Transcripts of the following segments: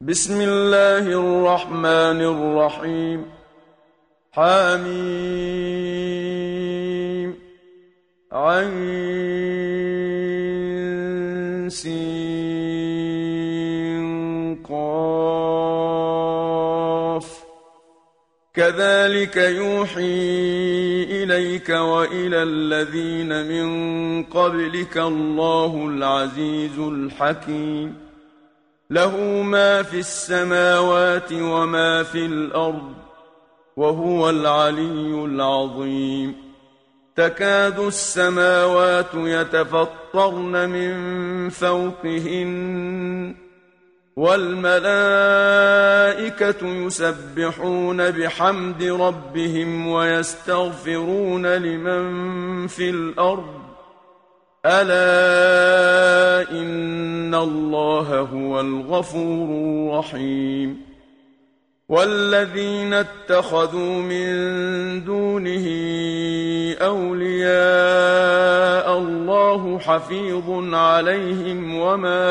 بسم الله الرحمن الرحيم. حميم عين سين قاف كذلك يوحي إليك وإلى الذين من قبلك الله العزيز الحكيم. له ما في السماوات وما في الأرض وهو العلي العظيم. تكاد السماوات يتفطرن من فوقهن والملائكة يسبحون بحمد ربهم ويستغفرون لمن في الأرض ألا إن الله هو الغفور الرحيم. والذين اتخذوا من دونه أولياء الله حفيظ عليهم وما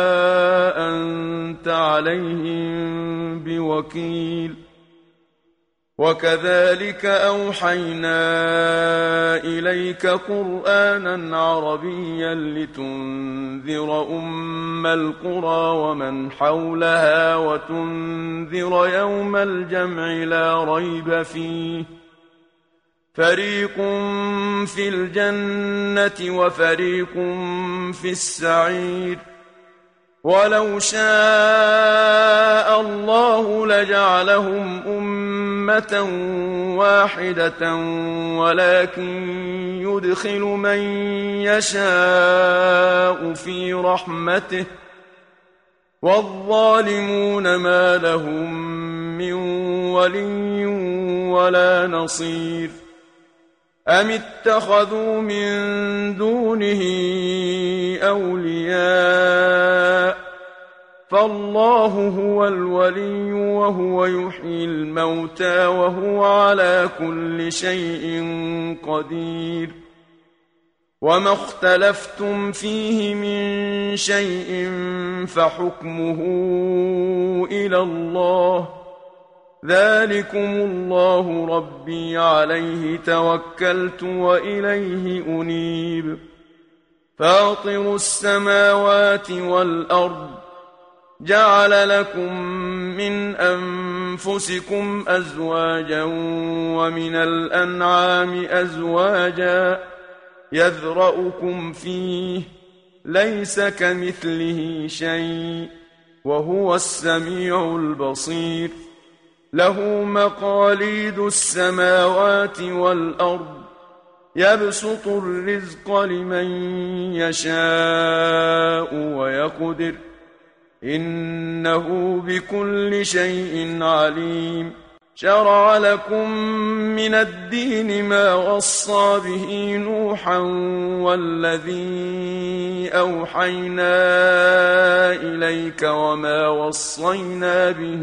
أنت عليهم بوكيل. وكذلك أوحينا إليك قرآنا عربيا لتنذر أم القرى ومن حولها وتنذر يوم الجمع لا ريب فيه. فريق في الجنة وفريق في السعير. ولو شاء الله لجعلهم أمة واحدة ولكن يدخل من يشاء في رحمته والظالمون ما لهم من ولي ولا نصير. أم اتخذوا من دونه أولياء فالله هو الولي وهو يحيي الموتى وهو على كل شيء قدير. وما اختلفتم فيه من شيء فحكمه إلى الله ذلكم الله ربي عليه توكلت وإليه أنيب. فاطر السماوات والأرض جعل لكم من أنفسكم أزواجا ومن الأنعام أزواجا يذرأكم فيه ليس كمثله شيء وهو السميع البصير. له مقاليد السماوات والأرض يبسط الرزق لمن يشاء ويقدر إنه بكل شيء عليم. شرع لكم من الدين ما وصى به نوحا والذي أوحينا إليك وما وصينا به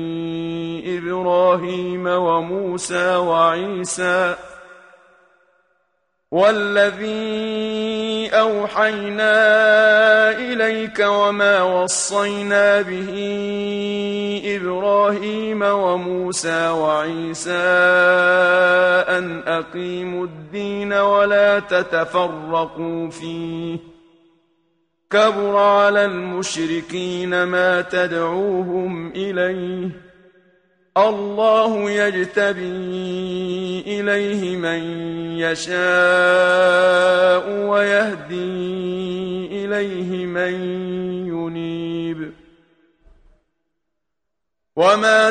إبراهيم وموسى وعيسى والذي أوحينا إليك وما وصينا به إبراهيم وموسى وعيسى أن أقيموا الدين ولا تتفرقوا فيه. كبر على المشركين ما تدعوهم إليه. الله يجتبي إليه من يشاء ويهدي إليه من ينيب. وما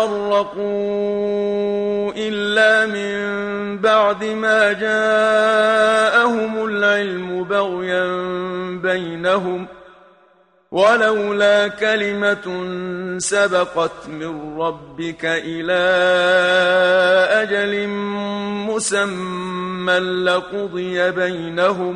تفرقوا إلا من بعد ما جاءهم العلم بغيا بينهم ولولا كلمة سبقت من ربك إلى أجل مسمى لقضي بينهم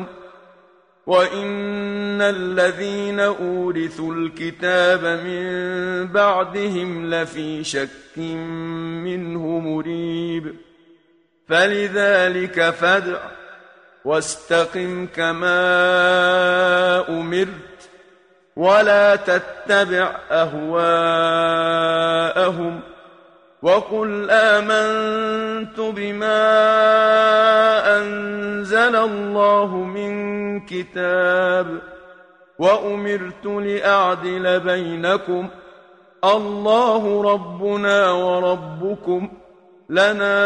وإن الذين أورثوا الكتاب من بعدهم لفي شك منه مريب. فلذلك فادع واستقم كما أمرت ولا تتبع أهواءهم وقل آمنت بما أنزل الله من كتاب وأمرت لأعدل بينكم الله ربنا وربكم لنا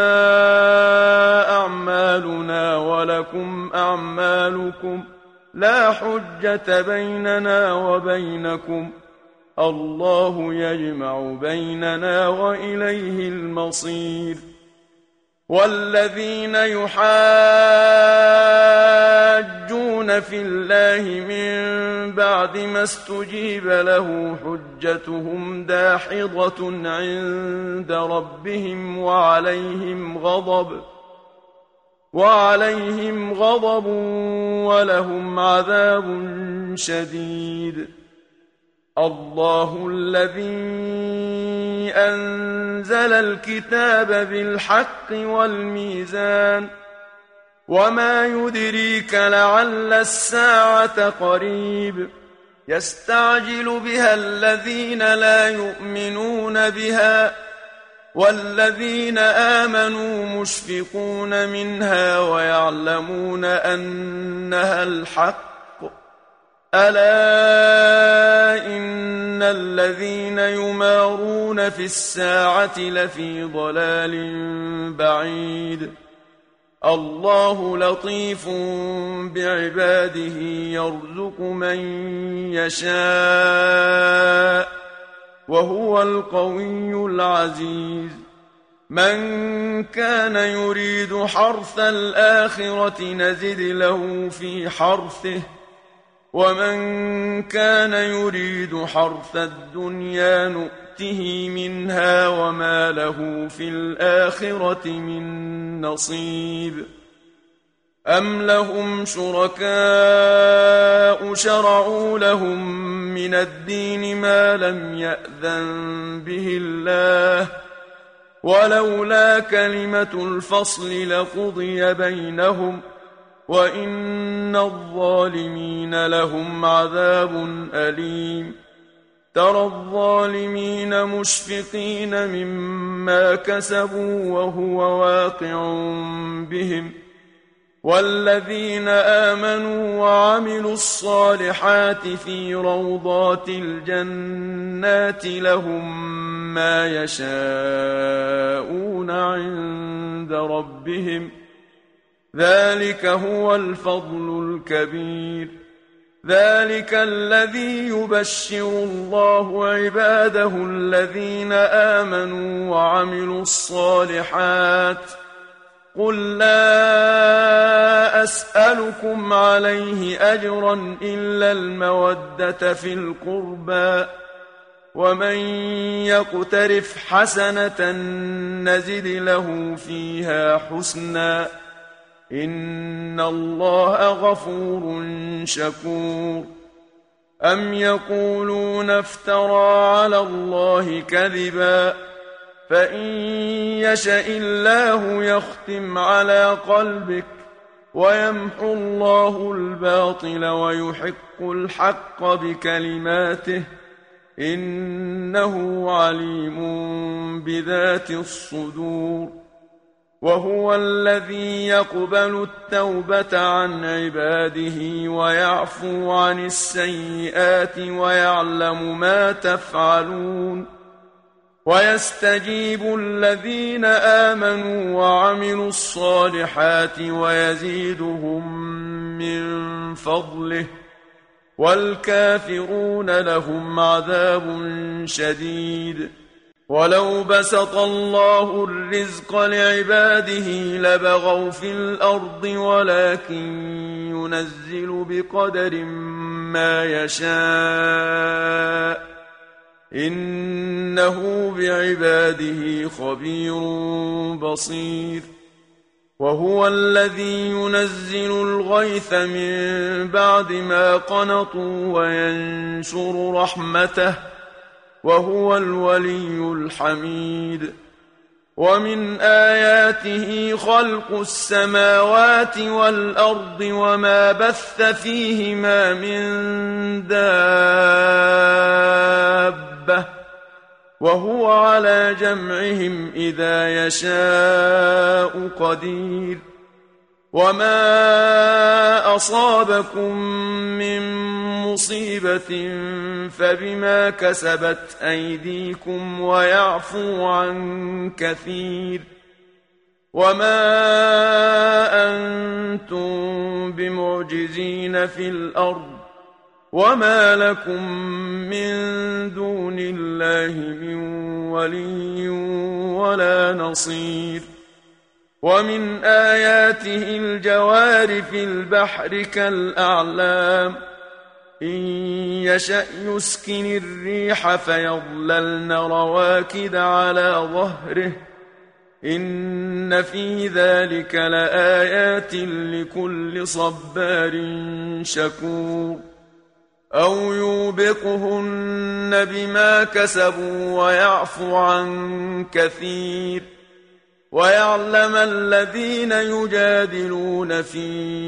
أعمالنا ولكم أعمالكم لا حجة بيننا وبينكم الله يجمع بيننا وإليه المصير والذين يحاجون في الله من بعد ما استجيب له حجتهم داحضة عند ربهم وعليهم غضب ولهم عذاب شديد الله الذي أنزل الكتاب بالحق والميزان وما يدريك لعل الساعة قريب يستعجل بها الذين لا يؤمنون بها والذين آمنوا مشفقون منها ويعلمون أنها الحق ألا إن الذين يمارون في الساعة لفي ضلال بعيد الله لطيف بعباده يرزق من يشاء وهو القوي العزيز من كان يريد حرث الآخرة نزد له في حرثه ومن كان يريد حرث الدنيا نؤته منها وما له في الآخرة من نصيب أم لهم شركاء شرعوا لهم من الدين ما لم يأذن به الله ولولا كلمة الفصل لقضي بينهم وإن الظالمين لهم عذاب أليم ترى الظالمين مشفقين مما كسبوا وهو واقع بهم والذين آمنوا وعملوا الصالحات في روضات الجنات لهم ما يشاءون عند ربهم ذلك هو الفضل الكبير ذلك الذي يبشر الله عباده الذين آمنوا وعملوا الصالحات قل لا أسألكم عليه أجرا إلا المودة في القربى ومن يقترف حسنة نزد له فيها حسنا إن الله غفور شكور أم يقولون افترى على الله كذبا فإن يشأ الله يختم على قلبك ويمحو الله الباطل ويحق الحق بكلماته إنه عليم بذات الصدور وهو الذي يقبل التوبة عن عباده ويعفو عن السيئات ويعلم ما تفعلون ويستجيب الذين آمنوا وعملوا الصالحات ويزيدهم من فضله والكافرون لهم عذاب شديد ولو بسط الله الرزق لعباده لبغوا في الأرض ولكن ينزل بقدر ما يشاء إنه بعباده خبير بصير وهو الذي ينزل الغيث من بعد ما قنطوا وينشر رحمته وهو الولي الحميد ومن آياته خلق السماوات والأرض وما بث فيهما من دابة وهو على جمعهم إذا يشاء قدير وما أصابكم من مصيبة فبما كسبت أيديكم ويعفو عن كثير وما أنتم بمعجزين في الأرض وما لكم من دون الله من ولي ولا نصير ومن آياته الجوار في البحر كالأعلام إن يشأ يسكن الريح فيظللن رواكد على ظهره إن في ذلك لآيات لكل صبار شكور أو يوبقهن بما كسبوا ويعفو عن كثير ويعلم الذين يجادلون في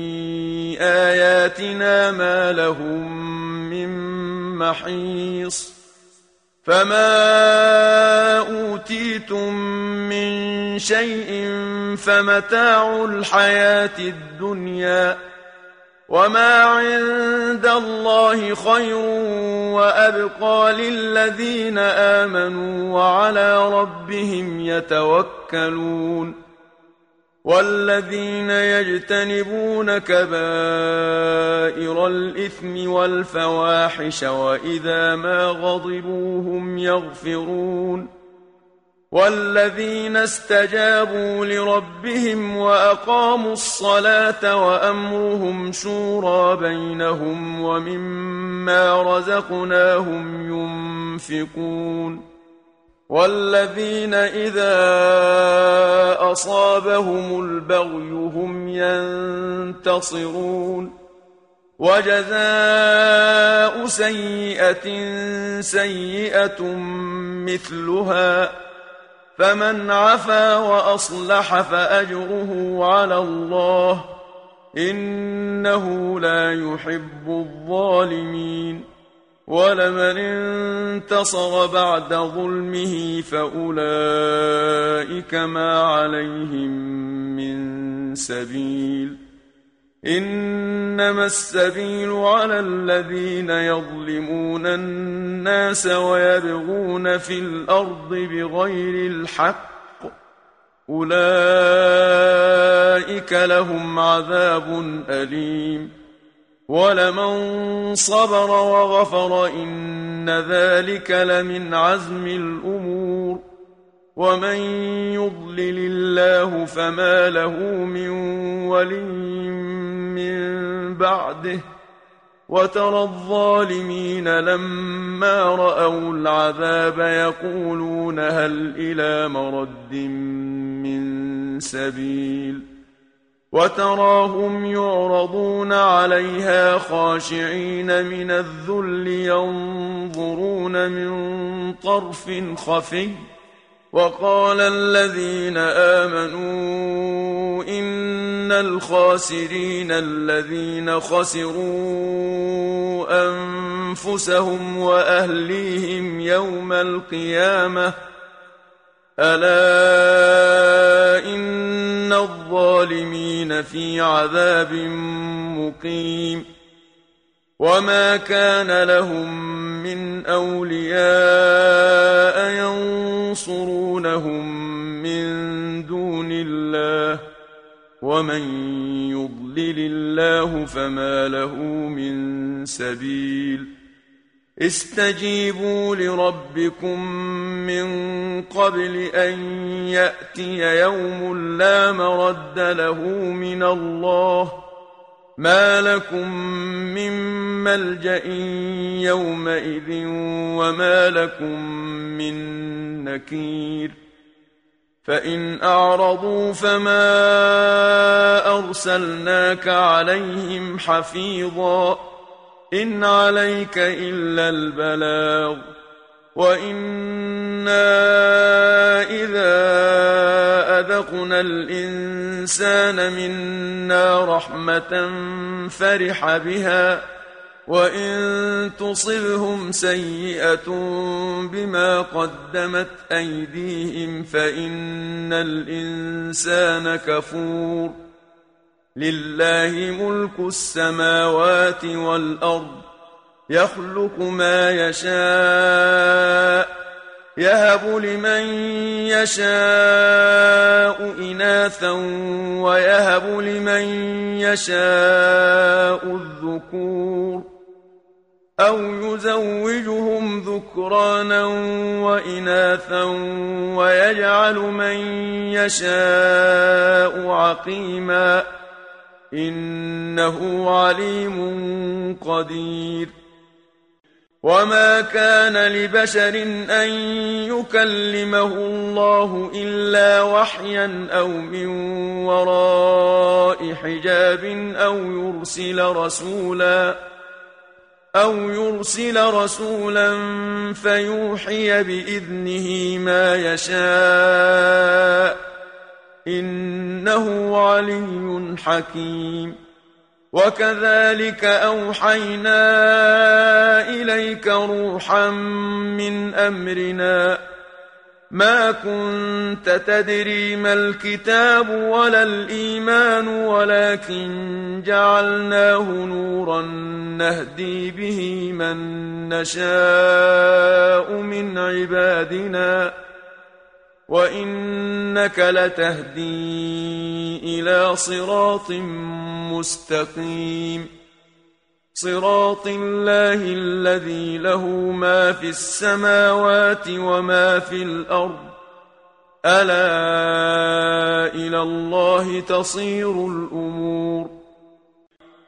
آياتنا ما لهم من محيص فما أوتيتم من شيء فمتاع الحياة الدنيا وما عند الله خير وأبقى للذين آمنوا وعلى ربهم يتوكلون والذين يجتنبون كبائر الإثم والفواحش وإذا ما غضبوا هم يغفرون والذين استجابوا لربهم وأقاموا الصلاة وأمرهم شورى بينهم ومما رزقناهم ينفقون والذين إذا أصابهم البغي هم ينتصرون وجزاء سيئة سيئة مثلها فمن عفا وأصلح فأجره على الله إنه لا يحب الظالمين ولمن انتصر بعد ظلمه فأولئك ما عليهم من سبيل إنما السبيل على الذين يظلمون الناس ويبغون في الأرض بغير الحق أولئك لهم عذاب أليم ولمن صبر وغفر إن ذلك لمن عزم الأمور ومن يضلل الله فما له من ولي من بعده وترى الظالمين لما رأوا العذاب يقولون هل إلى مرد من سبيل وتراهم يعرضون عليها خاشعين من الذل ينظرون من طرف خفي وقال الذين آمنوا إن الخاسرين الذين خسروا أنفسهم وأهليهم يوم القيامة ألا إن الظالمين في عذاب مقيم وما كان لهم من أولياء ينصرونهم من دون الله ومن يضلل الله فما له من سبيل استجيبوا لربكم من قبل أن يأتي يوم لا مرد له من الله ما لكم من ملجأ يومئذ وما لكم من نكير فإن أعرضوا فما أرسلناك عليهم حفيظا إن عليك إلا البلاغ وإنا إذا أذقنا الإنسان منا رحمة فرح بها وإن تصبهم سيئة بما قدمت أيديهم فإن الإنسان كفور لله ملك السماوات والأرض يخلق ما يشاء يهب لمن يشاء إناثا ويهب لمن يشاء الذكور أو يزوجهم ذكرانا وإناثا ويجعل من يشاء عقيما إنه عليم قدير وما كان لبشر أن يكلمه الله إلا وحيا أو من وراء حجاب أو يرسل رسولا فيوحي بإذنه ما يشاء إنه علي حكيم وكذلك أوحينا إليك روحا من أمرنا ما كنت تدري ما الكتاب ولا الإيمان ولكن جعلناه نورا نهدي به من نشاء من عبادنا وإنك لتهدي إلى صراط مستقيم صراط الله الذي له ما في السماوات وما في الأرض ألا إلى الله تصير الأمور